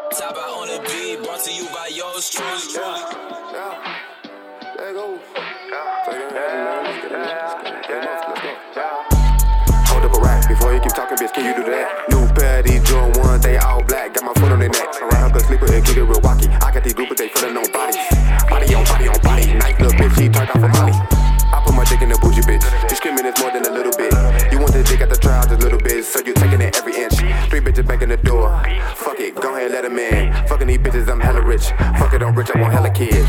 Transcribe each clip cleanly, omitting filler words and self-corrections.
Top out on the beat, brought to you by yours truly. There go. Hold up a rack before you keep talking, bitch. Can you do that? New pair of these Jordan 1, they all black. Got my foot on their neck. Around her sleeper and kick it real wacky. I got these groupers, they feelin' no bodies. Body on body on body. Nice little bitch, she turned off for Molly. I put my dick in the bougie bitch. You screaming it's more than a little bit. You want the dick at the trial just a little bit, so you taking it every inch. 3 bitches back in the door. Fuck it, go ahead, let them in. Fucking these bitches, I'm hella rich. Fuck it, I'm rich, I want hella kids.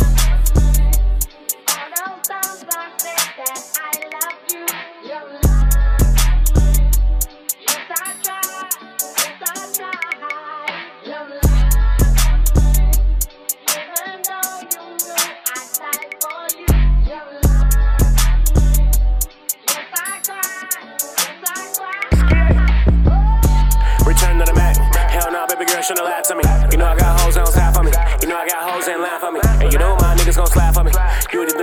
Shouldn't lie to me. You know I got hoes on side for me. You know I got hoes in line for me. And you know my niggas gon' slide for me. You